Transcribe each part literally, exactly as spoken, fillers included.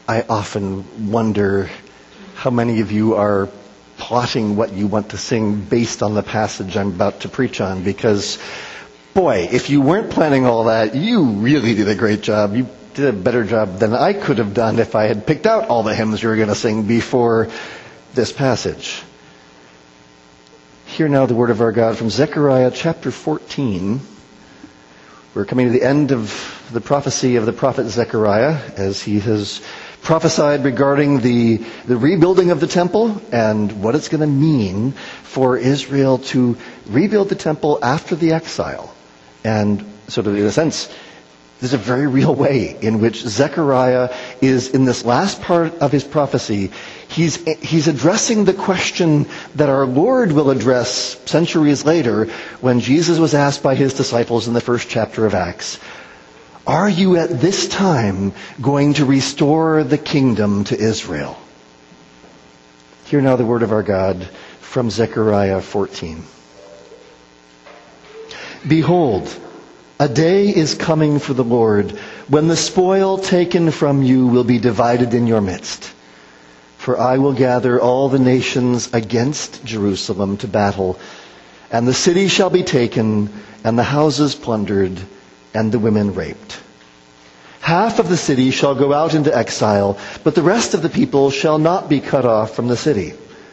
I often wonder how many of you are plotting what you want to sing based on the passage I'm about to preach on, because, boy, if you weren't planning all that, you really did a great job. You did a better job than I could have done if I had picked out all the hymns you were going to sing before this passage. Hear now the word of our God from Zechariah chapter fourteen. We're coming to the end of the prophecy of the prophet Zechariah, as he has prophesied regarding the, the rebuilding of the temple and what it's going to mean for Israel to rebuild the temple after the exile. And sort of in a sense, there's a very real way in which Zechariah is, in this last part of his prophecy, he's, he's addressing the question that our Lord will address centuries later when Jesus was asked by his disciples in the first chapter of Acts, "Are you at this time going to restore the kingdom to Israel?" Hear now the word of our God from Zechariah fourteen. "Behold, a day is coming for the Lord when the spoil taken from you will be divided in your midst. For I will gather all the nations against Jerusalem to battle, and the city shall be taken, and the houses plundered, and the women raped. Half of the city shall go out into exile, but the rest of the people shall not be cut off from the city.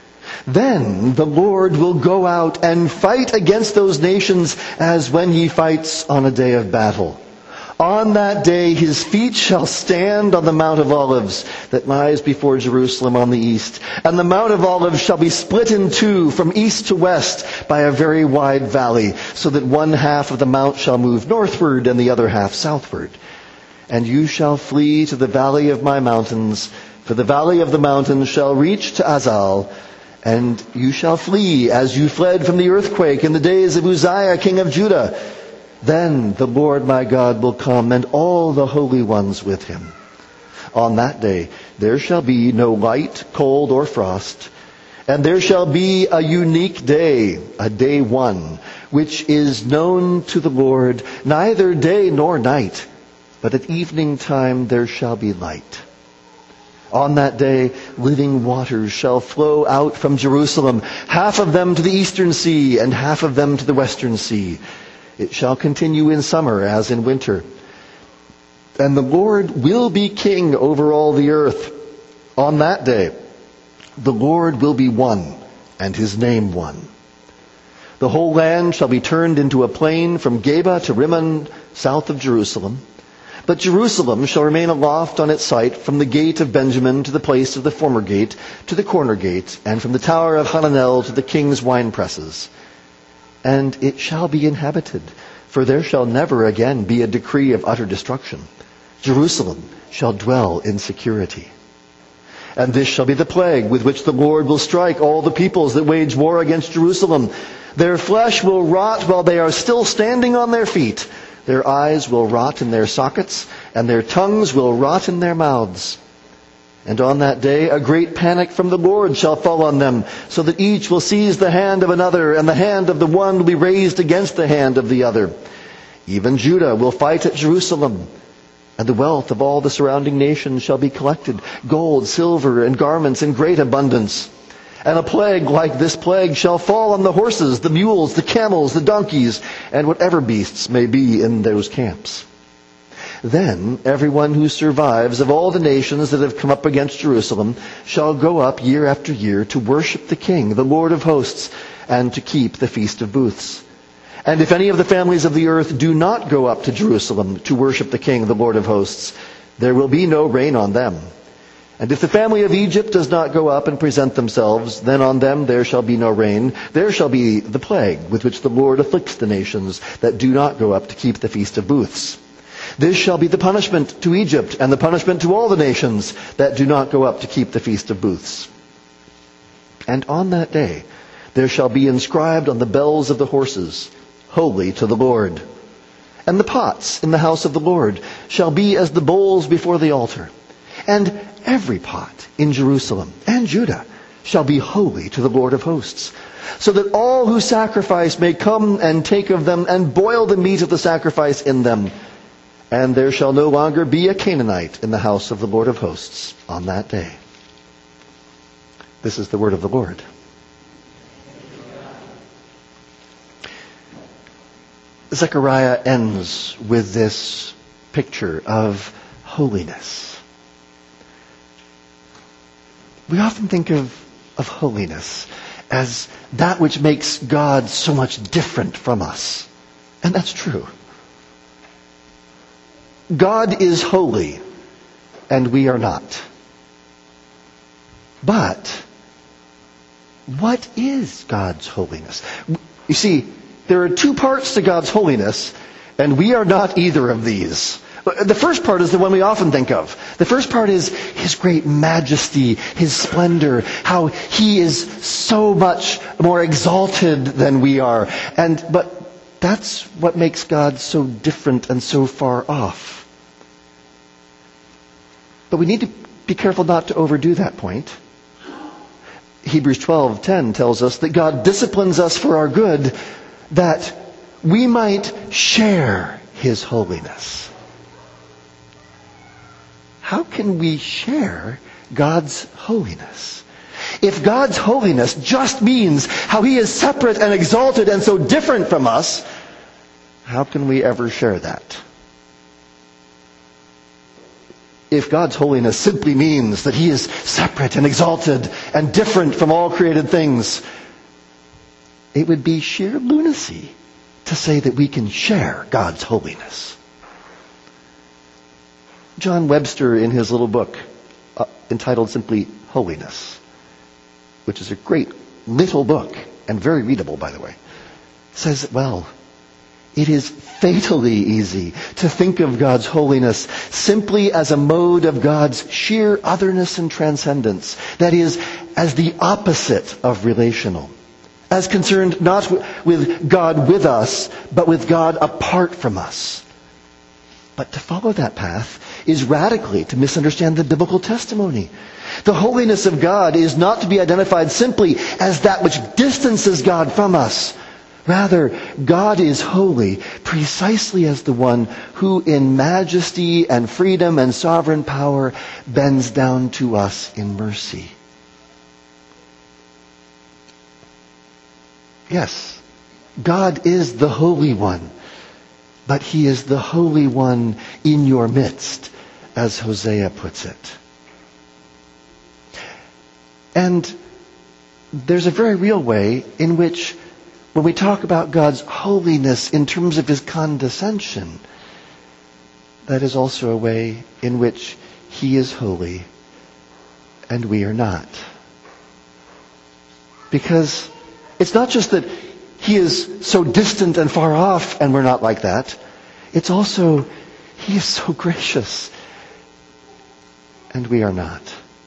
Then the Lord will go out and fight against those nations as when he fights on a day of battle. On that day his feet shall stand on the Mount of Olives that lies before Jerusalem on the east. And the Mount of Olives shall be split in two from east to west by a very wide valley, so that one half of the mount shall move northward and the other half southward. And you shall flee to the valley of my mountains, for the valley of the mountains shall reach to Azal. And you shall flee as you fled from the earthquake in the days of Uzziah, king of Judah. Then the Lord my God will come, and all the holy ones with him. On that day there shall be no light, cold, or frost. And there shall be a unique day, a day one, which is known to the Lord, neither day nor night. But at evening time there shall be light. On that day, living waters shall flow out from Jerusalem, half of them to the eastern sea, and half of them to the western sea. It shall continue in summer as in winter. And the Lord will be king over all the earth. On that day, the Lord will be one, and his name one. The whole land shall be turned into a plain from Geba to Rimmon, south of Jerusalem. But Jerusalem shall remain aloft on its site from the gate of Benjamin to the place of the former gate, to the corner gate, and from the tower of Hananel to the king's wine presses. And it shall be inhabited, for there shall never again be a decree of utter destruction. Jerusalem shall dwell in security. And this shall be the plague with which the Lord will strike all the peoples that wage war against Jerusalem. Their flesh will rot while they are still standing on their feet. Their eyes will rot in their sockets, and their tongues will rot in their mouths. And on that day a great panic from the Lord shall fall on them, so that each will seize the hand of another, and the hand of the one will be raised against the hand of the other. Even Judah will fight at Jerusalem, and the wealth of all the surrounding nations shall be collected, gold, silver, and garments in great abundance. And a plague like this plague shall fall on the horses, the mules, the camels, the donkeys, and whatever beasts may be in those camps. Then everyone who survives of all the nations that have come up against Jerusalem shall go up year after year to worship the King, the Lord of hosts, and to keep the Feast of Booths. And if any of the families of the earth do not go up to Jerusalem to worship the King, the Lord of hosts, there will be no rain on them. And if the family of Egypt does not go up and present themselves, then on them there shall be no rain. There shall be the plague with which the Lord afflicts the nations that do not go up to keep the Feast of Booths. This shall be the punishment to Egypt, and the punishment to all the nations that do not go up to keep the Feast of Booths. And on that day there shall be inscribed on the bells of the horses, Holy to the Lord. And the pots in the house of the Lord shall be as the bowls before the altar. And every pot in Jerusalem and Judah shall be holy to the Lord of hosts, so that all who sacrifice may come and take of them and boil the meat of the sacrifice in them. and there shall no longer be a Canaanite in the house of the Lord of hosts on that day. This is the word of the Lord. Zechariah ends with this picture of holiness. We often think of, of holiness as that which makes God so much different from us. And that's true. God is holy, and we are not. But what is God's holiness? You see, there are two parts to God's holiness, and we are not either of these. The first part is the one we often think of. The first part is His great majesty, His splendor, how He is so much more exalted than we are. And but that's what makes God so different and so far off. But we need to be careful not to overdo that point. Hebrews twelve ten tells us that God disciplines us for our good, that we might share His holiness. How can we share God's holiness? If God's holiness just means how He is separate and exalted and so different from us, how can we ever share that? If God's holiness simply means that He is separate and exalted and different from all created things, it would be sheer lunacy to say that we can share God's holiness. John Webster, in his little book uh, entitled simply Holiness, which is a great little book and very readable, by the way, says, well, it is fatally easy to think of God's holiness simply as a mode of God's sheer otherness and transcendence. That is, as the opposite of relational. As concerned not with God with us, but with God apart from us. But to follow that path is radically to misunderstand the biblical testimony. The holiness of God is not to be identified simply as that which distances God from us. Rather, God is holy precisely as the one who in majesty and freedom and sovereign power bends down to us in mercy. Yes, God is the Holy One, but He is the Holy One in your midst, as Hosea puts it. And there's a very real way in which, when we talk about God's holiness in terms of His condescension, that is also a way in which He is holy and we are not. Because it's not just that He is so distant and far off and we're not like that. It's also He is so gracious and we are not.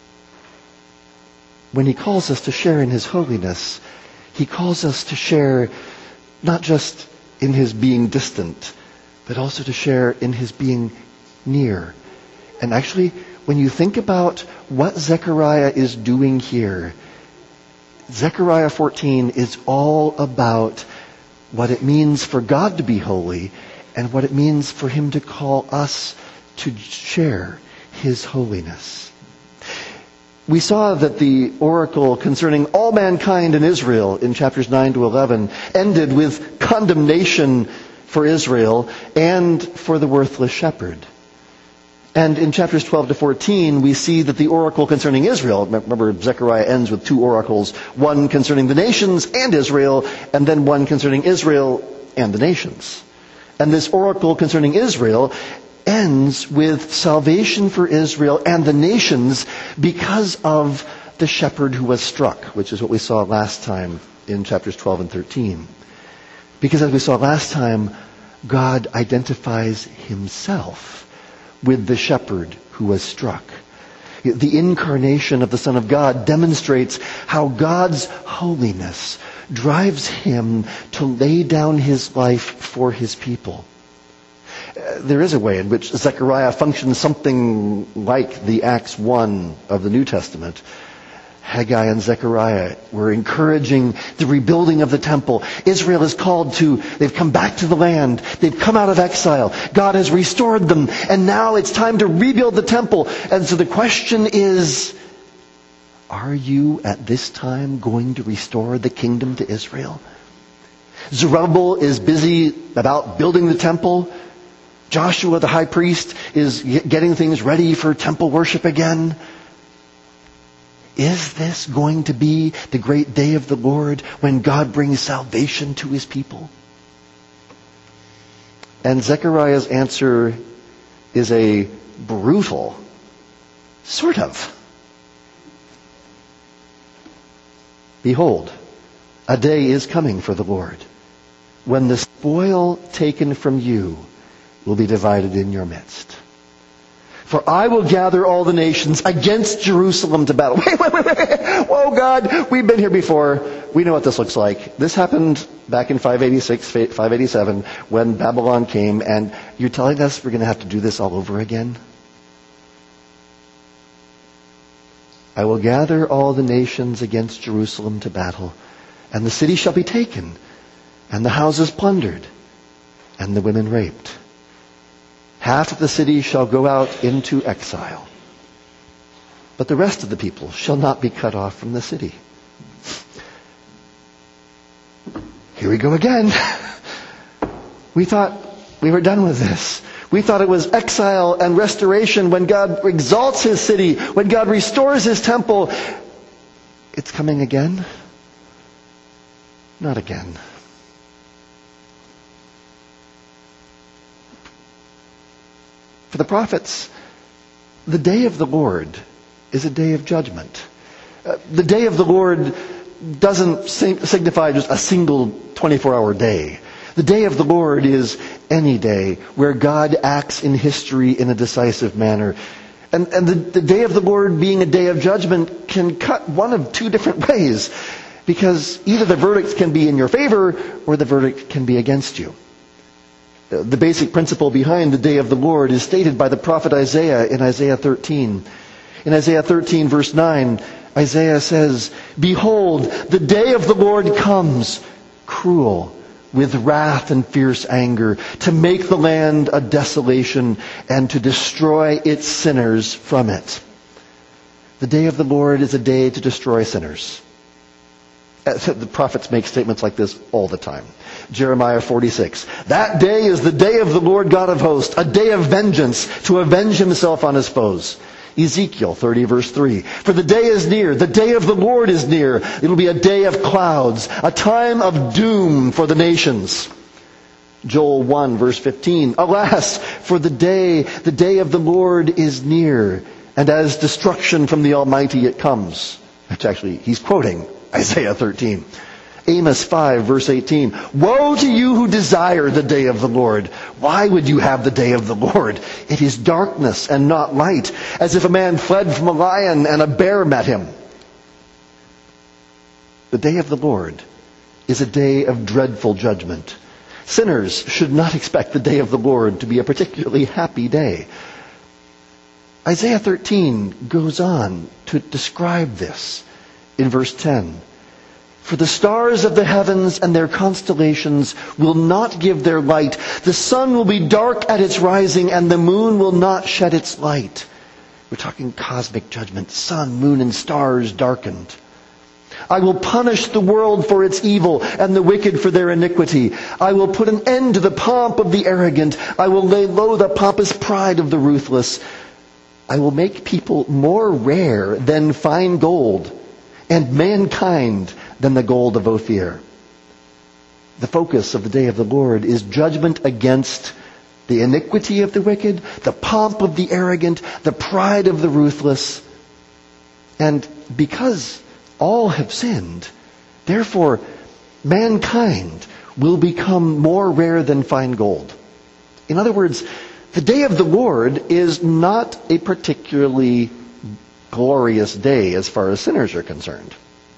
When He calls us to share in His holiness, He calls us to share not just in His being distant, but also to share in His being near. And actually, when you think about what Zechariah is doing here, Zechariah fourteen is all about what it means for God to be holy and what it means for Him to call us to share His holiness. We saw that the oracle concerning all mankind in Israel in chapters nine to eleven ended with condemnation for Israel and for the worthless shepherd. And in chapters twelve to fourteen, we see that the oracle concerning Israel, remember Zechariah ends with two oracles, one concerning the nations and Israel, and then one concerning Israel and the nations. And this oracle concerning Israel ends with salvation for Israel and the nations because of the shepherd who was struck, which is what we saw last time in chapters twelve and thirteen. Because as we saw last time, God identifies Himself with the shepherd who was struck. The incarnation of the Son of God demonstrates how God's holiness drives Him to lay down His life for His people. There is a way in which Zechariah functions something like the Acts one of the New Testament. Haggai and Zechariah were encouraging the rebuilding of the temple. Israel is called to, they've come back to the land. They've come out of exile. God has restored them. And now it's time to rebuild the temple. And so the question is, are you at this time going to restore the kingdom to Israel? Zerubbabel is busy about building the temple. Joshua, the high priest, is getting things ready for temple worship again. Is this going to be the great day of the Lord when God brings salvation to his people? And Zechariah's answer is a brutal, sort of. Behold, a day is coming for the Lord when the spoil taken from you will be divided in your midst. For I will gather all the nations against Jerusalem to battle. Wait, wait, wait, wait. Whoa, God, we've been here before. We know what this looks like. This happened back in five eighty-six, five eighty-seven, when Babylon came, and you're telling us we're going to have to do this all over again? I will gather all the nations against Jerusalem to battle, and the city shall be taken, and the houses plundered, and the women raped. Half of the city shall go out into exile, but the rest of the people shall not be cut off from the city. Here we go again. We thought we were done with this. We thought it was exile and restoration when God exalts his city, when God restores his temple. It's coming again? Not again. For the prophets, the day of the Lord is a day of judgment. Uh, the day of the Lord doesn't sing- signify just a single twenty-four hour day. The day of the Lord is any day where God acts in history in a decisive manner. And, and the, the day of the Lord being a day of judgment can cut one of two different ways. Because either the verdict can be in your favor or the verdict can be against you. The basic principle behind the day of the Lord is stated by the prophet Isaiah in Isaiah thirteen. In Isaiah thirteen verse nine, Isaiah says, "Behold, the day of the Lord comes, cruel, with wrath and fierce anger, to make the land a desolation and to destroy its sinners from it." The day of the Lord is a day to destroy sinners. The prophets make statements like this all the time. Jeremiah forty-six. That day is the day of the Lord God of hosts, a day of vengeance to avenge himself on his foes. Ezekiel thirty verse three. For the day is near, the day of the Lord is near. It will be a day of clouds, a time of doom for the nations. Joel one verse fifteen. Alas, for the day, the day of the Lord is near, and as destruction from the Almighty it comes. Which actually, he's quoting Isaiah thirteen. Amos five verse eighteen. Woe to you who desire the day of the Lord. Why would you have the day of the Lord? It is darkness and not light, as if a man fled from a lion and a bear met him. The day of the Lord is a day of dreadful judgment. Sinners should not expect the day of the Lord to be a particularly happy day. Isaiah thirteen goes on to describe this in verse ten. For the stars of the heavens and their constellations will not give their light. The sun will be dark at its rising, and the moon will not shed its light. We're talking cosmic judgment. Sun, moon, and stars darkened. I will punish the world for its evil and the wicked for their iniquity. I will put an end to the pomp of the arrogant. I will lay low the pompous pride of the ruthless. I will make people more rare than fine gold, and mankind than the gold of Ophir. The focus of the day of the Lord is judgment against the iniquity of the wicked, the pomp of the arrogant, the pride of the ruthless. And because all have sinned, therefore mankind will become more rare than fine gold. In other words, the day of the Lord is not a particularly glorious day as far as sinners are concerned.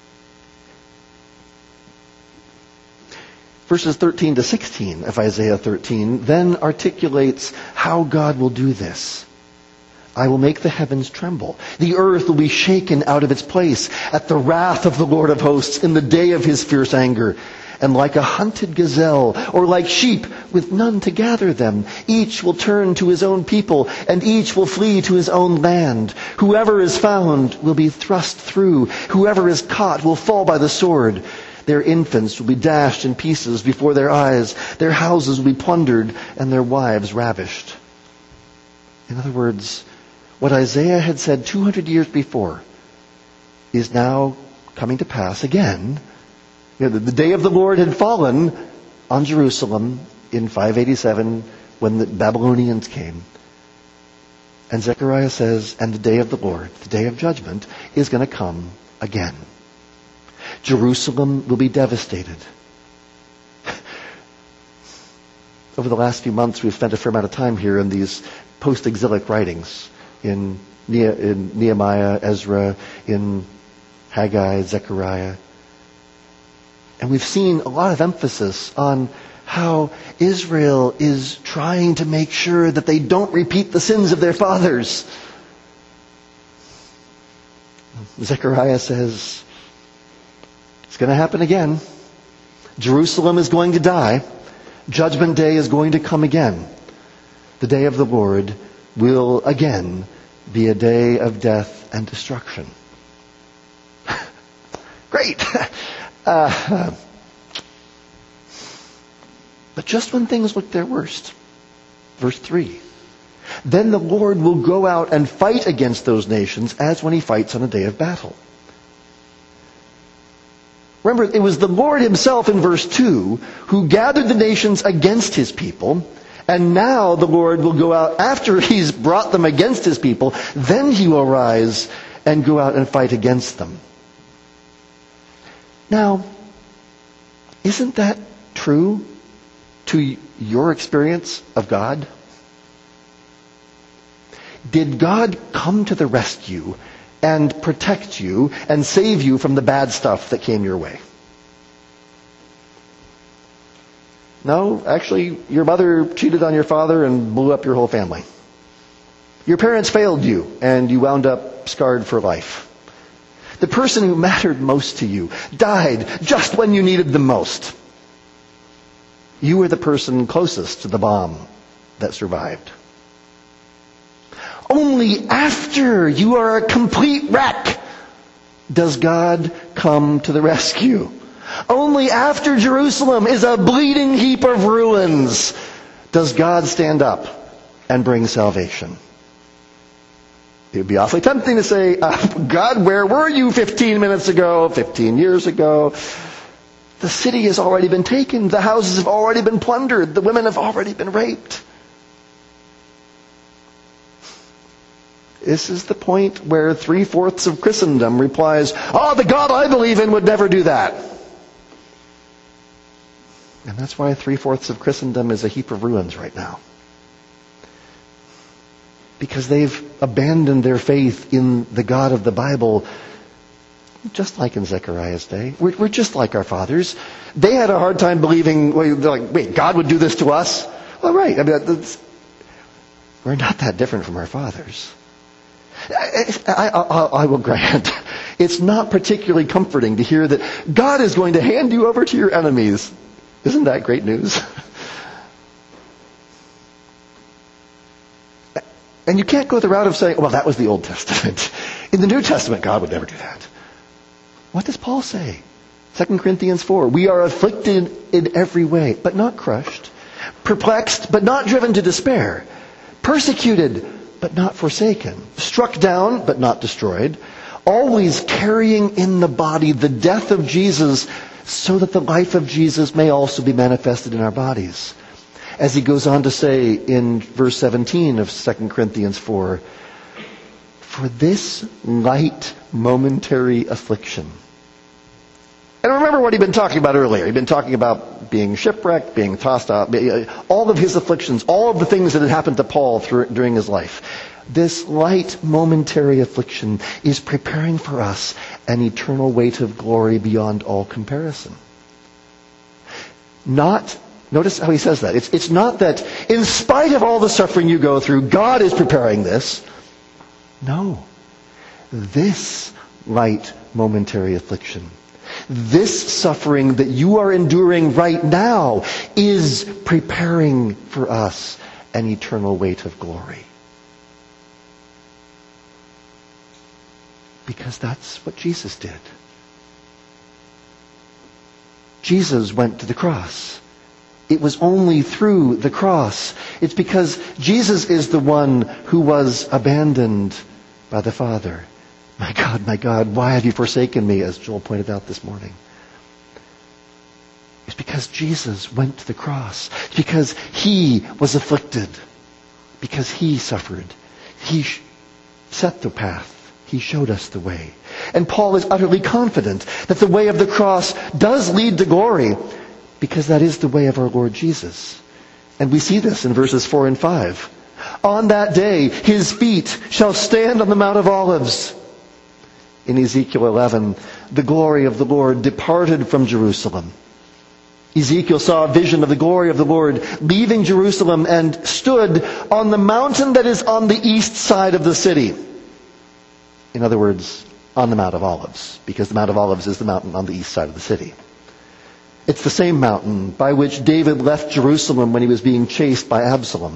Verses thirteen to sixteen of Isaiah thirteen then articulates how God will do this. I will make the heavens tremble. The earth will be shaken out of its place at the wrath of the Lord of hosts in the day of his fierce anger. And like a hunted gazelle, or like sheep with none to gather them, each will turn to his own people, and each will flee to his own land. Whoever is found will be thrust through. Whoever is caught will fall by the sword. Their infants will be dashed in pieces before their eyes. Their houses will be plundered, and their wives ravished. In other words, what Isaiah had said two hundred years before is now coming to pass again. You know, the, the day of the Lord had fallen on Jerusalem in five eighty-seven when the Babylonians came. And Zechariah says, and the day of the Lord, the day of judgment, is going to come again. Jerusalem will be devastated. Over the last few months, we've spent a fair amount of time here in these post-exilic writings in, ne- in Nehemiah, Ezra, in Haggai, Zechariah. And we've seen a lot of emphasis on how Israel is trying to make sure that they don't repeat the sins of their fathers. Zechariah says, it's going to happen again. Jerusalem is going to die. Judgment day is going to come again. The day of the Lord will again be a day of death and destruction. Great! Uh, but just when things look their worst, verse three, then the Lord will go out and fight against those nations as when he fights on a day of battle. Remember, it was the Lord himself in verse two who gathered the nations against his people, and now the Lord will go out after he's brought them against his people, then he will rise and go out and fight against them. Now, isn't that true to your experience of God? Did God come to the rescue and protect you and save you from the bad stuff that came your way? No, actually, your mother cheated on your father and blew up your whole family. Your parents failed you and you wound up scarred for life. The person who mattered most to you died just when you needed them most. You were the person closest to the bomb that survived. Only after you are a complete wreck does God come to the rescue. Only after Jerusalem is a bleeding heap of ruins does God stand up and bring salvation. It would be awfully tempting to say, uh, God, where were you fifteen minutes ago, fifteen years ago? The city has already been taken. The houses have already been plundered. The women have already been raped. This is the point where three-fourths of Christendom replies, oh, the God I believe in would never do that. And that's why three-fourths of Christendom is a heap of ruins right now. Because they've abandoned their faith in the God of the Bible, just like in Zechariah's day. We're, we're just like our fathers. They had a hard time believing, they're like, wait, God would do this to us? Well, right. I mean, that's, we're not that different from our fathers. I, I, I, I will grant, it's not particularly comforting to hear that God is going to hand you over to your enemies. Isn't that great news? And you can't go the route of saying, well, that was the Old Testament. In the New Testament, God would never do that. What does Paul say? Second Corinthians four, we are afflicted in every way, but not crushed. Perplexed, but not driven to despair. Persecuted, but not forsaken. Struck down, but not destroyed. Always carrying in the body the death of Jesus, so that the life of Jesus may also be manifested in our bodies. As he goes on to say in verse seventeen of Second Corinthians four, for this light momentary affliction. And remember what he'd been talking about earlier. He'd been talking about being shipwrecked, being tossed out, all of his afflictions, all of the things that had happened to Paul through, during his life. This light momentary affliction is preparing for us an eternal weight of glory beyond all comparison. Not Notice how he says that. It's, it's not that in spite of all the suffering you go through, God is preparing this. No. This light momentary affliction, this suffering that you are enduring right now, is preparing for us an eternal weight of glory. Because that's what Jesus did. Jesus went to the cross. It was only through the cross. It's because Jesus is the one who was abandoned by the Father. My God, my God, why have you forsaken me, as Joel pointed out this morning? It's because Jesus went to the cross. It's because He was afflicted. Because He suffered. He set the path. He showed us the way. And Paul is utterly confident that the way of the cross does lead to glory, because that is the way of our Lord Jesus. And we see this in verses four and five. On that day, His feet shall stand on the Mount of Olives. In Ezekiel eleven, the glory of the Lord departed from Jerusalem. Ezekiel saw a vision of the glory of the Lord leaving Jerusalem and stood on the mountain that is on the east side of the city. In other words, on the Mount of Olives, because the Mount of Olives is the mountain on the east side of the city. It's the same mountain by which David left Jerusalem when he was being chased by Absalom.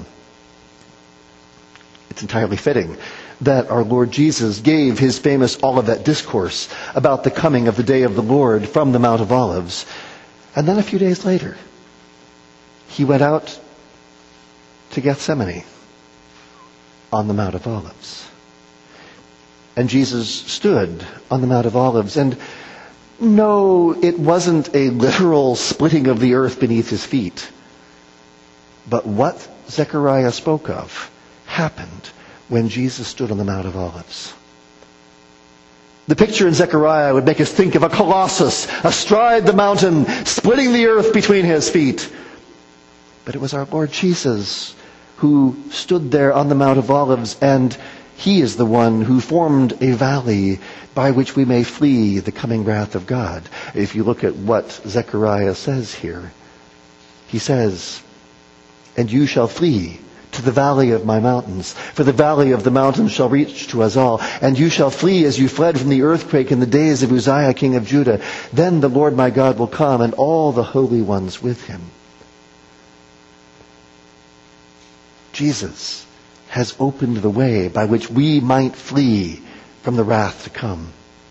It's entirely fitting that our Lord Jesus gave His famous Olivet Discourse about the coming of the day of the Lord from the Mount of Olives. And then a few days later, He went out to Gethsemane on the Mount of Olives. And Jesus stood on the Mount of Olives. And no, it wasn't a literal splitting of the earth beneath His feet. But what Zechariah spoke of happened when Jesus stood on the Mount of Olives. The picture in Zechariah would make us think of a colossus astride the mountain, splitting the earth between His feet. But it was our Lord Jesus who stood there on the Mount of Olives, and He is the one who formed a valley by which we may flee the coming wrath of God. If you look at what Zechariah says here, he says, "And you shall flee to the valley of my mountains, for the valley of the mountains shall reach to us all. And you shall flee as you fled from the earthquake in the days of Uzziah king of Judah. Then the Lord my God will come, and all the holy ones with Him." Jesus has opened the way by which we might flee from the wrath to come.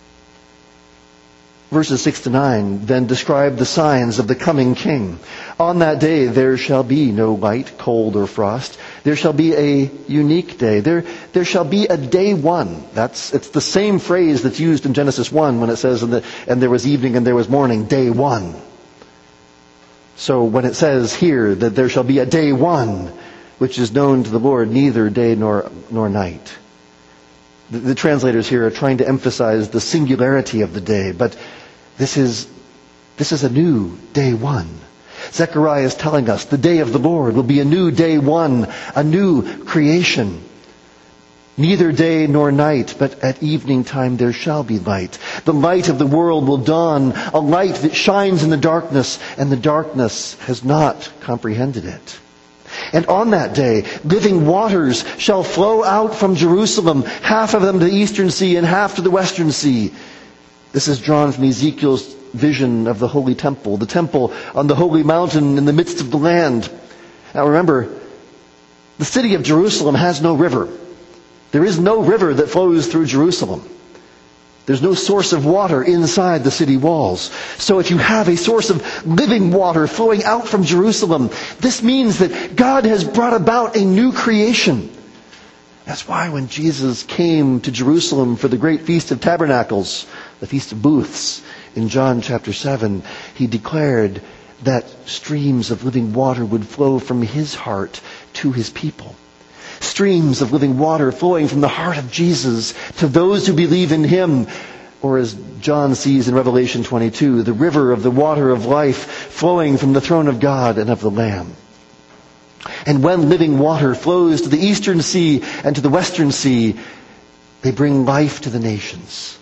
Verses six to nine then describe the signs of the coming King. On that day there shall be no light, cold, or frost. There shall be a unique day. There, there shall be a day one. That's, it's the same phrase that's used in Genesis one when it says, and, the, and there was evening and there was morning, day one. So when it says here that there shall be a day one, which is known to the Lord, neither day nor, nor night. The, the translators here are trying to emphasize the singularity of the day, but this is, this is a new day one. Zechariah is telling us the day of the Lord will be a new day one, a new creation. Neither day nor night, but at evening time there shall be light. The light of the world will dawn, a light that shines in the darkness, and the darkness has not comprehended it. And on that day, living waters shall flow out from Jerusalem, half of them to the eastern sea and half to the western sea. This is drawn from Ezekiel's vision of the holy temple, the temple on the holy mountain in the midst of the land. Now remember, the city of Jerusalem has no river. There is no river that flows through Jerusalem. There's no source of water inside the city walls. So if you have a source of living water flowing out from Jerusalem, this means that God has brought about a new creation. That's why when Jesus came to Jerusalem for the great Feast of Tabernacles, the Feast of Booths, in John chapter seven, He declared that streams of living water would flow from His heart to His people. Streams of living water flowing from the heart of Jesus to those who believe in Him. Or as John sees in Revelation twenty-two, the river of the water of life flowing from the throne of God and of the Lamb. And when living water flows to the eastern sea and to the western sea, they bring life to the nations.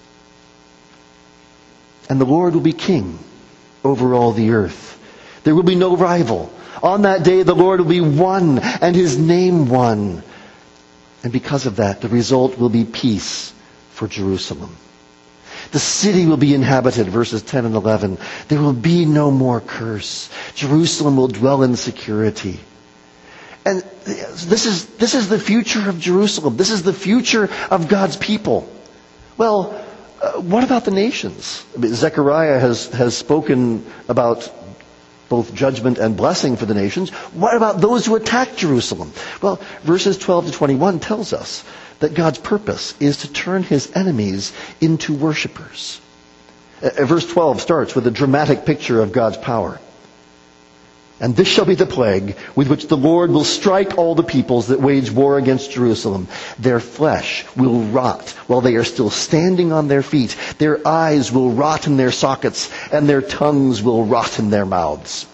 And the Lord will be king over all the earth. There will be no rival. On that day the Lord will be one, and His name one. And because of that, the result will be peace for Jerusalem. The city will be inhabited, verses ten and eleven. There will be no more curse. Jerusalem will dwell in security. And this is, this is the future of Jerusalem. This is the future of God's people. Well, uh, what about the nations? I mean, Zechariah has, has spoken about both judgment and blessing for the nations. What about those who attack Jerusalem? Well, verses twelve to twenty-one tells us that God's purpose is to turn his enemies into worshipers. Uh, verse twelve starts with a dramatic picture of God's power. And this shall be the plague with which the Lord will strike all the peoples that wage war against Jerusalem. Their flesh will rot while they are still standing on their feet. Their eyes will rot in their sockets, and their tongues will rot in their mouths.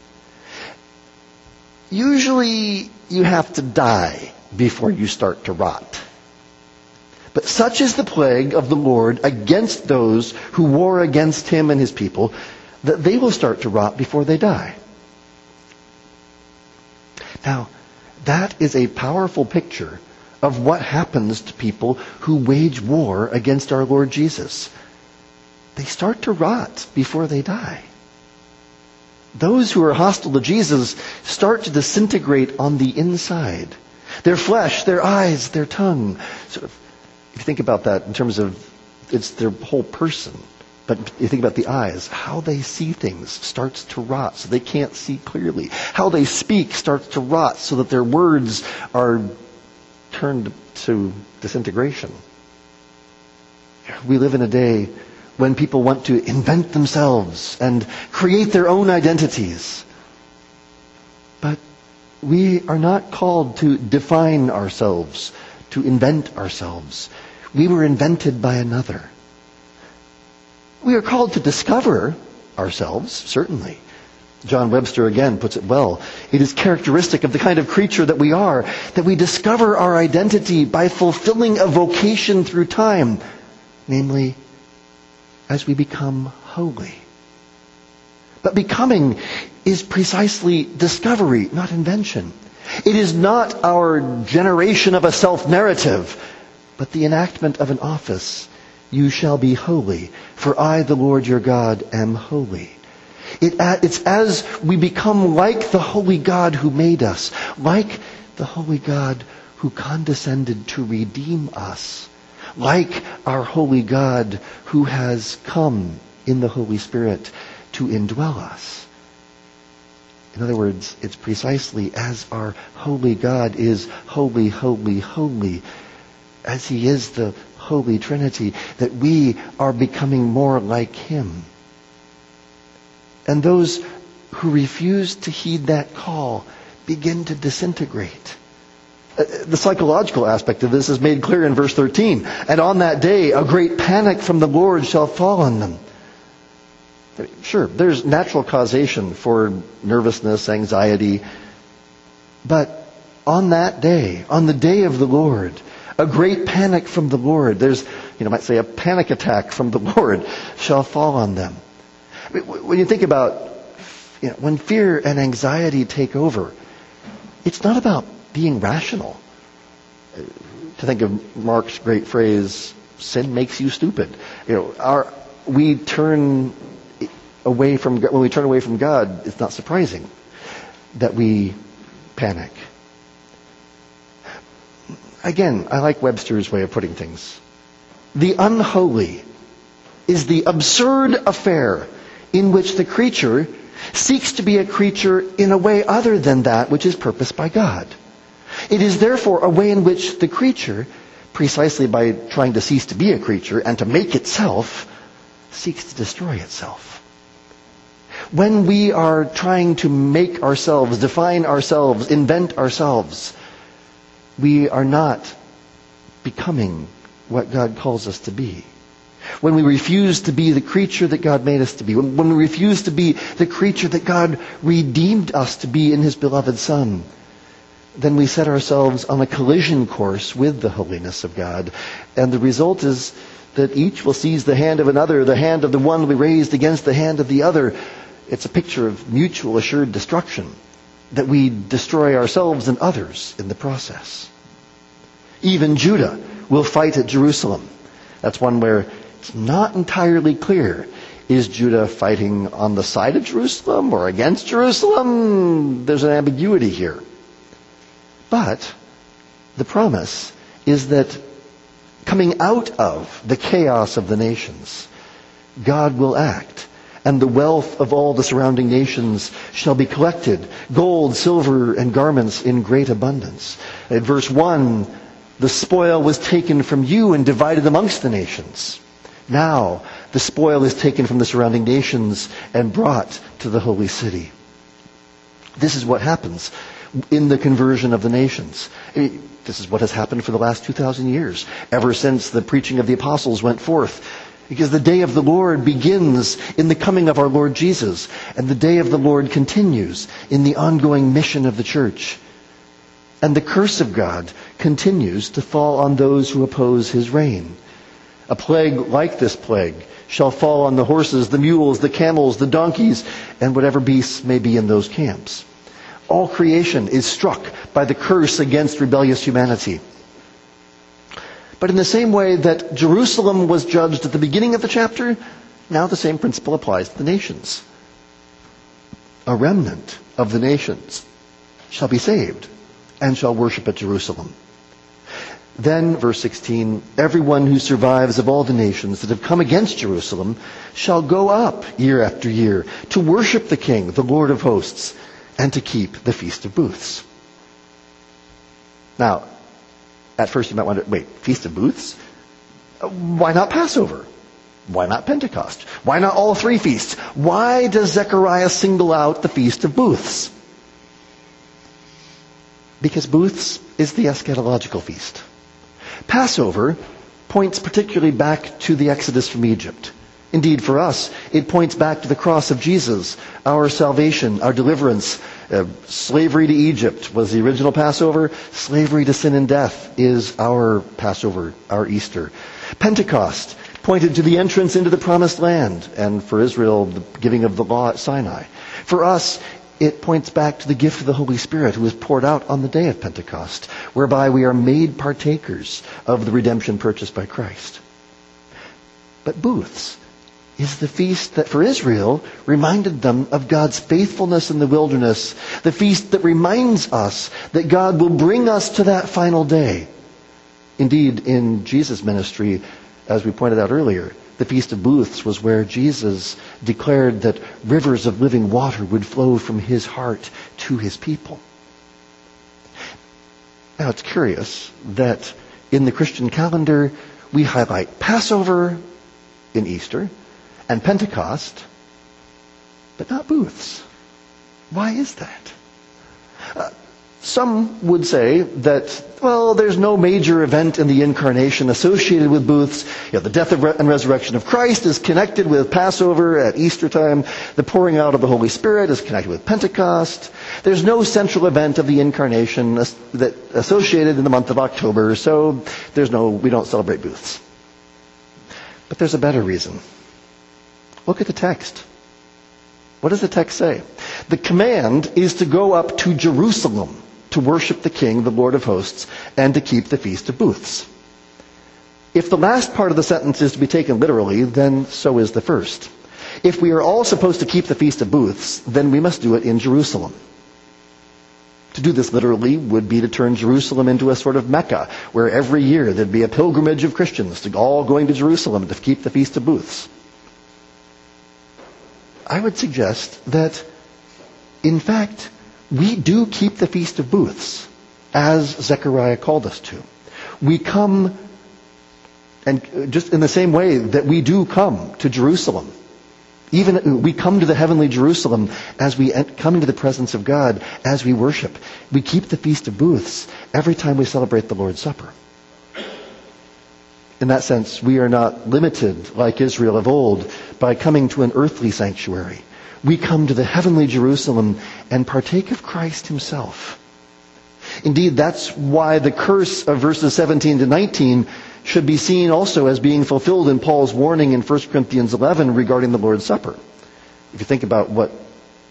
Usually you have to die before you start to rot. But such is the plague of the Lord against those who war against him and his people, that they will start to rot before they die. Now, that is a powerful picture of what happens to people who wage war against our Lord Jesus. They start to rot before they die. Those who are hostile to Jesus start to disintegrate on the inside. Their flesh, their eyes, their tongue. Sort of, if you think about that in terms of, it's their whole person. But you think about the eyes, how they see things starts to rot so they can't see clearly. How they speak starts to rot so that their words are turned to disintegration. We live in a day when people want to invent themselves and create their own identities. But we are not called to define ourselves, to invent ourselves. We were invented by another. We are called to discover ourselves, certainly. John Webster again puts it well. It is characteristic of the kind of creature that we are, that we discover our identity by fulfilling a vocation through time, namely, as we become holy. But becoming is precisely discovery, not invention. It is not our generation of a self-narrative, but the enactment of an office. You shall be holy, for I, the Lord your God, am holy. It, it's as we become like the holy God who made us, like the holy God who condescended to redeem us, like our holy God who has come in the Holy Spirit to indwell us. In other words, it's precisely as our holy God is holy, holy, holy, as he is the Holy Trinity, that we are becoming more like him. And those who refuse to heed that call begin to disintegrate. Uh, the psychological aspect of this is made clear in verse thirteen. And on that day, a great panic from the Lord shall fall on them. Sure, there's natural causation for nervousness, anxiety. But on that day, on the day of the Lord, a great panic from the Lord. There's, you know, might say a panic attack from the Lord shall fall on them. When you think about, you know, when fear and anxiety take over, it's not about being rational. To think of Mark's great phrase, sin makes you stupid. You know, our, we turn away from, when we turn away from God, it's not surprising that we panic. Again, I like Webster's way of putting things. The unholy is the absurd affair in which the creature seeks to be a creature in a way other than that which is purposed by God. It is therefore a way in which the creature, precisely by trying to cease to be a creature and to make itself, seeks to destroy itself. When we are trying to make ourselves, define ourselves, invent ourselves, we are not becoming what God calls us to be. When we refuse to be the creature that God made us to be, when, when we refuse to be the creature that God redeemed us to be in his beloved Son, then we set ourselves on a collision course with the holiness of God. And the result is that each will seize the hand of another, the hand of the one will be raised against the hand of the other. It's a picture of mutual assured destruction, that we destroy ourselves and others in the process. Even Judah will fight at Jerusalem. That's one where it's not entirely clear. Is Judah fighting on the side of Jerusalem or against Jerusalem? There's an ambiguity here. But the promise is that coming out of the chaos of the nations, God will act, and the wealth of all the surrounding nations shall be collected, gold, silver, and garments in great abundance. At verse one, the spoil was taken from you and divided amongst the nations. Now, the spoil is taken from the surrounding nations and brought to the holy city. This is what happens in the conversion of the nations. This is what has happened for the last two thousand years, ever since the preaching of the apostles went forth. Because the day of the Lord begins in the coming of our Lord Jesus, and the day of the Lord continues in the ongoing mission of the church. And the curse of God continues to fall on those who oppose his reign. A plague like this plague shall fall on the horses, the mules, the camels, the donkeys, and whatever beasts may be in those camps. All creation is struck by the curse against rebellious humanity. But in the same way that Jerusalem was judged at the beginning of the chapter, now the same principle applies to the nations. A remnant of the nations shall be saved and shall worship at Jerusalem. Then, verse sixteen, everyone who survives of all the nations that have come against Jerusalem shall go up year after year to worship the King, the Lord of hosts, and to keep the Feast of Booths. Now, at first you might wonder, wait, Feast of Booths? Why not Passover? Why not Pentecost? Why not all three feasts? Why does Zechariah single out the Feast of Booths? Because Booths is the eschatological feast. Passover points particularly back to the Exodus from Egypt. Indeed, for us, it points back to the cross of Jesus, our salvation, our deliverance. Uh, slavery to Egypt was the original Passover. Slavery to sin and death is our Passover, our Easter. Pentecost pointed to the entrance into the promised land, and for Israel, the giving of the law at Sinai. For us, it points back to the gift of the Holy Spirit who was poured out on the day of Pentecost, whereby we are made partakers of the redemption purchased by Christ. But Booths is the feast that for Israel reminded them of God's faithfulness in the wilderness, the feast that reminds us that God will bring us to that final day. Indeed, in Jesus' ministry, as we pointed out earlier, the Feast of Booths was where Jesus declared that rivers of living water would flow from his heart to his people. Now it's curious that in the Christian calendar we highlight Passover in Easter and Pentecost, but not Booths. Why is that? Uh, some would say that, well, there's no major event in the incarnation associated with Booths. You know, the death and resurrection of Christ is connected with Passover at Easter time. The pouring out of the Holy Spirit is connected with Pentecost. There's no central event of the incarnation that associated in the month of October, so there's no, we don't celebrate Booths. But there's a better reason. Look at the text. What does the text say? The command is to go up to Jerusalem to worship the King, the Lord of hosts, and to keep the Feast of Booths. If the last part of the sentence is to be taken literally, then so is the first. If we are all supposed to keep the Feast of Booths, then we must do it in Jerusalem. To do this literally would be to turn Jerusalem into a sort of Mecca, where every year there'd be a pilgrimage of Christians to all going to Jerusalem to keep the Feast of Booths. I would suggest that, in fact, we do keep the Feast of Booths, as Zechariah called us to. We come, and just in the same way that we do come to Jerusalem, even we come to the heavenly Jerusalem as we come into the presence of God, as we worship. We keep the Feast of Booths every time we celebrate the Lord's Supper. In that sense, we are not limited, like Israel of old, by coming to an earthly sanctuary. We come to the heavenly Jerusalem and partake of Christ himself. Indeed, that's why the curse of verses seventeen to nineteen should be seen also as being fulfilled in Paul's warning in First Corinthians eleven regarding the Lord's Supper. If you think about what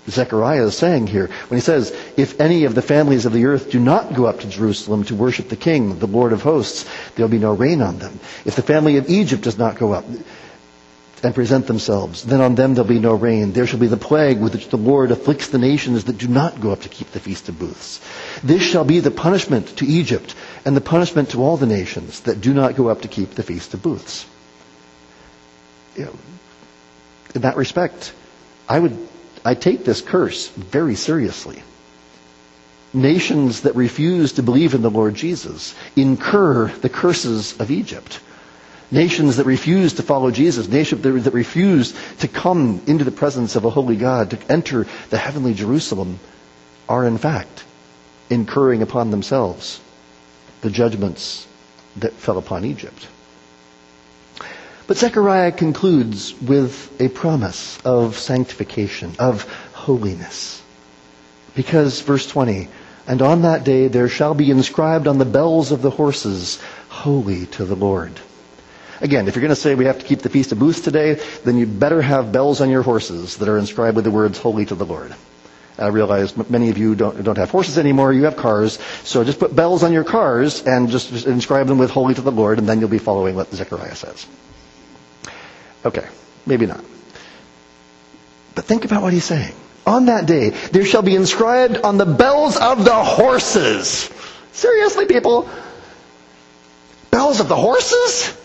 Zechariah is saying here when he says, if any of the families of the earth do not go up to Jerusalem to worship the King, the Lord of hosts, there will be no rain on them. If the family of Egypt does not go up and present themselves, then on them there will be no rain. There shall be the plague with which the Lord afflicts the nations that do not go up to keep the Feast of Booths. This shall be the punishment to Egypt and the punishment to all the nations that do not go up to keep the Feast of Booths. You know, in that respect, I would I take this curse very seriously. Nations that refuse to believe in the Lord Jesus incur the curses of Egypt. Nations that refuse to follow Jesus, nations that refuse to come into the presence of a holy God, to enter the heavenly Jerusalem, are in fact incurring upon themselves the judgments that fell upon Egypt. But Zechariah concludes with a promise of sanctification, of holiness. Because, verse twenty, and on that day there shall be inscribed on the bells of the horses, holy to the Lord. Again, if you're going to say we have to keep the Feast of Booths today, then you better have bells on your horses that are inscribed with the words, holy to the Lord. I realize many of you don't, don't have horses anymore, you have cars, so just put bells on your cars and just, just inscribe them with holy to the Lord, and then you'll be following what Zechariah says. Okay, maybe not. But think about what he's saying. On that day, there shall be inscribed on the bells of the horses. Seriously, people? Bells of the horses?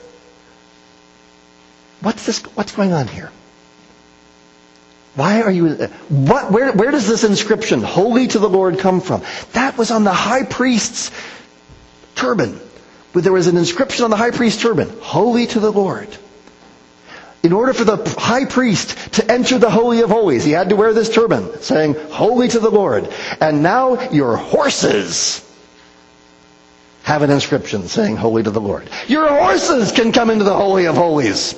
What's this? What's going on here? Why are you... What? Where, where does this inscription, holy to the Lord, come from? That was on the high priest's turban. There was an inscription on the high priest's turban, holy to the Lord. In order for the high priest to enter the Holy of Holies, he had to wear this turban saying, holy to the Lord. And now your horses have an inscription saying, holy to the Lord. Your horses can come into the Holy of Holies.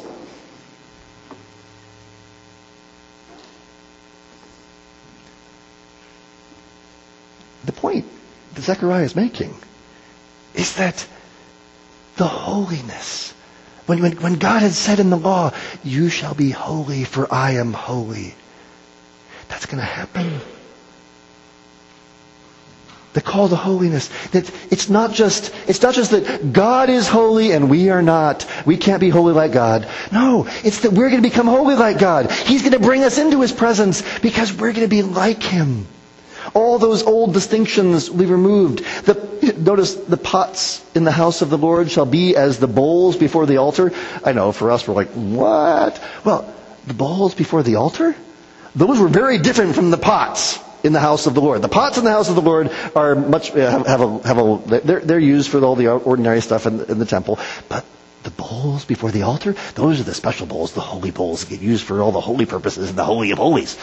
The point that Zechariah is making is that the holiness, When, when, when God had said in the law, you shall be holy for I am holy, that's going to happen. The call to holiness, that it's not just, it's not just that God is holy and we are not. We can't be holy like God. No, it's that we're going to become holy like God. He's going to bring us into His presence because we're going to be like Him. All those old distinctions we removed. The, notice the pots in the house of the Lord shall be as the bowls before the altar. I know, for us we're like, what? Well, the bowls before the altar? Those were very different from the pots in the house of the Lord. The pots in the house of the Lord are much, have, have a, have a, they're, they're used for all the ordinary stuff in, in the temple. But the bowls before the altar, those are the special bowls, the holy bowls that get used for all the holy purposes in the Holy of Holies.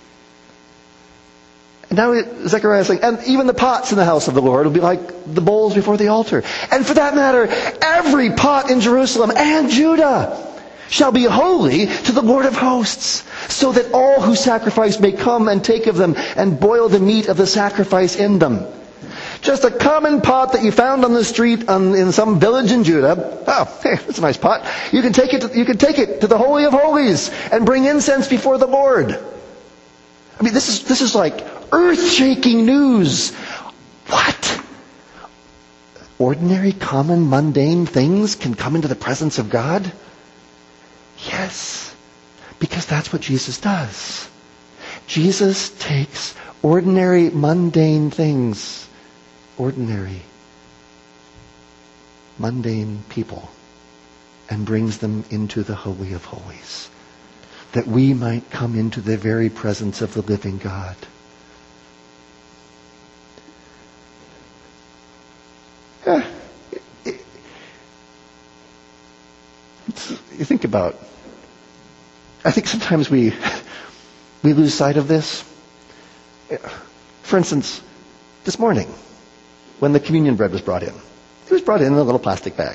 And now Zechariah is saying, and even the pots in the house of the Lord will be like the bowls before the altar. And for that matter, every pot in Jerusalem and Judah shall be holy to the Lord of hosts, so that all who sacrifice may come and take of them and boil the meat of the sacrifice in them. Just a common pot that you found on the street on, in some village in Judah. Oh, hey, that's a nice pot. You can take it to, you can take it to the Holy of Holies and bring incense before the Lord. I mean, this is this is like earth-shaking news. What? Ordinary, common, mundane things can come into the presence of God? Yes, because that's what Jesus does. Jesus takes ordinary, mundane things, ordinary, mundane people, and brings them into the Holy of Holies, that we might come into the very presence of the living God. Yeah. You think about, I think sometimes we we lose sight of this. For instance, this morning, when the communion bread was brought in, it was brought in in a little plastic bag.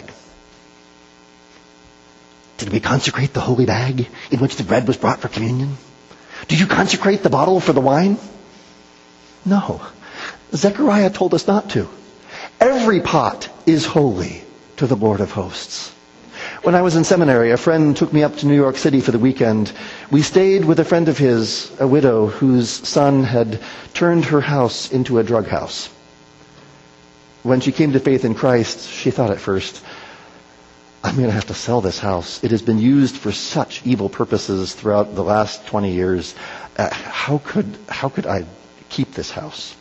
Did we consecrate the holy bag in which the bread was brought for communion? Did you consecrate the bottle for the wine? No. Zechariah told us not to. Every pot is holy to the Lord of hosts. When I was in seminary, a friend took me up to New York City for the weekend. We stayed with a friend of his, a widow whose son had turned her house into a drug house. When she came to faith in Christ, she thought at first, I'm going to have to sell this house. It has been used for such evil purposes throughout the last twenty years. Uh, how could, how could I keep this house?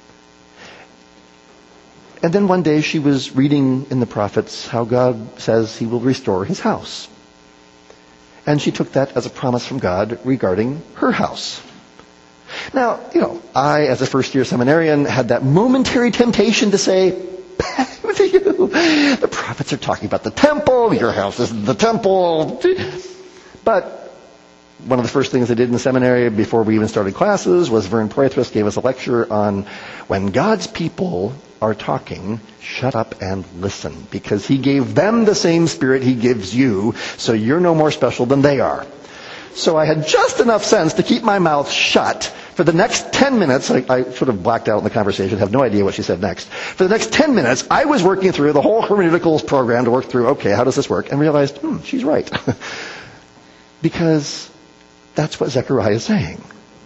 And then one day she was reading in the prophets how God says he will restore his house. And she took that as a promise from God regarding her house. Now, you know, I, as a first-year seminarian, had that momentary temptation to say, to you, the prophets are talking about the temple, your house isn't the temple. But one of the first things I did in the seminary before we even started classes was Vern Poitras gave us a lecture on when God's people are talking, shut up and listen, because he gave them the same spirit he gives you, so you're no more special than they are. So I had just enough sense to keep my mouth shut for the next ten minutes. I, I sort of blacked out in the conversation, have no idea what she said next. For the next ten minutes, I was working through the whole hermeneuticals program to work through, okay, how does this work? And realized, hmm, she's right. Because that's what Zechariah is saying.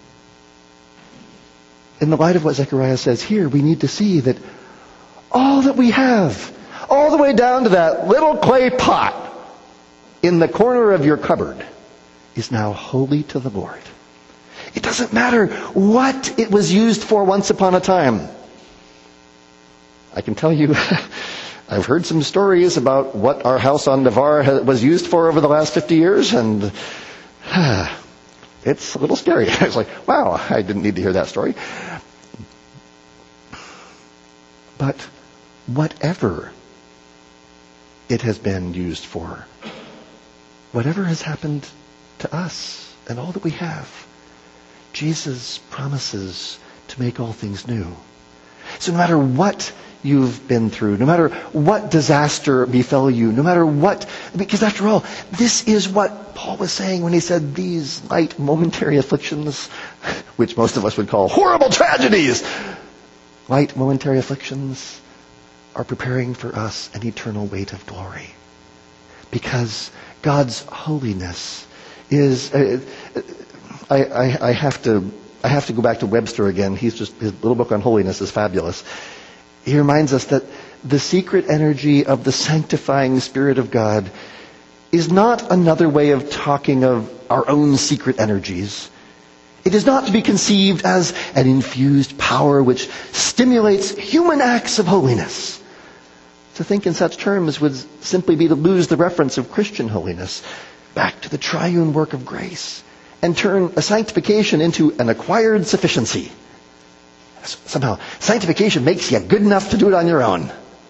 In the light of what Zechariah says here, we need to see that all that we have, all the way down to that little clay pot in the corner of your cupboard, is now holy to the Lord. It doesn't matter what it was used for once upon a time. I can tell you, I've heard some stories about what our house on Navarre was used for over the last fifty years, and it's a little scary. It's like, wow, I didn't need to hear that story. But whatever it has been used for, whatever has happened to us and all that we have, Jesus promises to make all things new. So no matter what you've been through, no matter what disaster befell you, no matter what, because after all, this is what Paul was saying when he said these light momentary afflictions, which most of us would call horrible tragedies, light momentary afflictions are preparing for us an eternal weight of glory. Because God's holiness is, uh, I, I, I have to, I have to go back to Webster again. He's just, his little book on holiness is fabulous. He reminds us that the secret energy of the sanctifying Spirit of God is not another way of talking of our own secret energies. It is not to be conceived as an infused power which stimulates human acts of holiness. To think in such terms would simply be to lose the reference of Christian holiness back to the triune work of grace and turn a sanctification into an acquired sufficiency. Somehow, sanctification makes you good enough to do it on your own.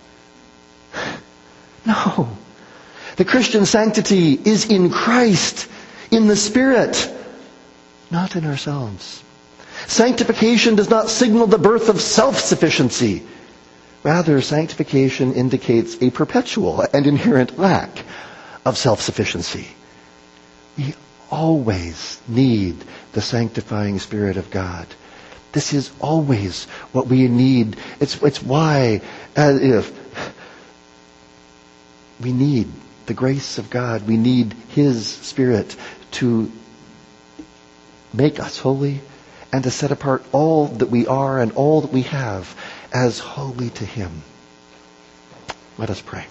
No. The Christian sanctity is in Christ, in the Spirit, not in ourselves. Sanctification does not signal the birth of self-sufficiency. Rather, sanctification indicates a perpetual and inherent lack of self-sufficiency. We always need the sanctifying Spirit of God. This is always what we need. It's, it's why uh, if we need the grace of God. We need His Spirit to make us holy and to set apart all that we are and all that we have as holy to Him. Let us pray.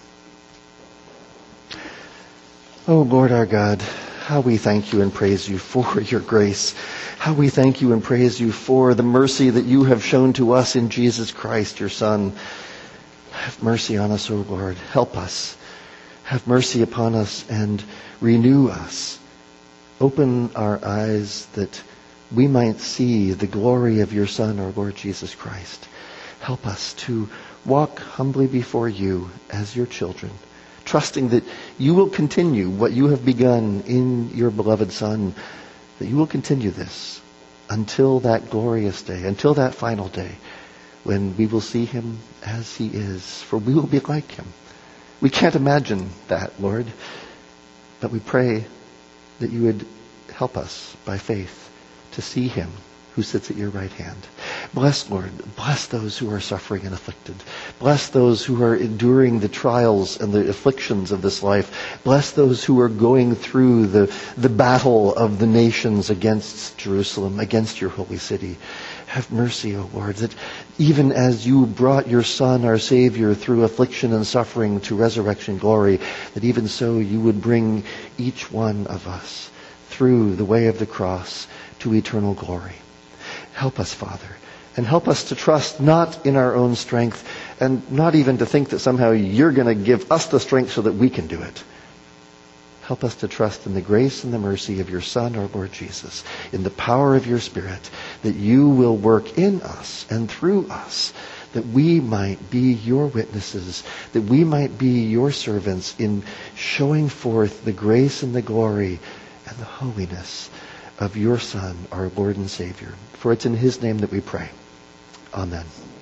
Oh Lord our God, how we thank you and praise you for your grace. How we thank you and praise you for the mercy that you have shown to us in Jesus Christ, your Son. Have mercy on us, O Lord. Help us. Have mercy upon us and renew us. Open our eyes that we might see the glory of your Son, our Lord Jesus Christ. Help us to walk humbly before you as your children, trusting that you will continue what you have begun in your beloved Son, that you will continue this until that glorious day, until that final day, when we will see him as he is, for we will be like him. We can't imagine that, Lord, but we pray that you would help us by faith to see him who sits at your right hand. Bless, Lord, bless those who are suffering and afflicted. Bless those who are enduring the trials and the afflictions of this life. Bless those who are going through the, the battle of the nations against Jerusalem, against your holy city. Have mercy, O Lord, that even as you brought your Son, our Savior, through affliction and suffering to resurrection glory, that even so you would bring each one of us through the way of the cross to eternal glory. Help us, Father, and help us to trust not in our own strength, and not even to think that somehow you're going to give us the strength so that we can do it. Help us to trust in the grace and the mercy of your Son, our Lord Jesus, in the power of your Spirit, that you will work in us and through us, that we might be your witnesses, that we might be your servants in showing forth the grace and the glory and the holiness of your Son, our Lord and Savior. For it's in his name that we pray. Amen.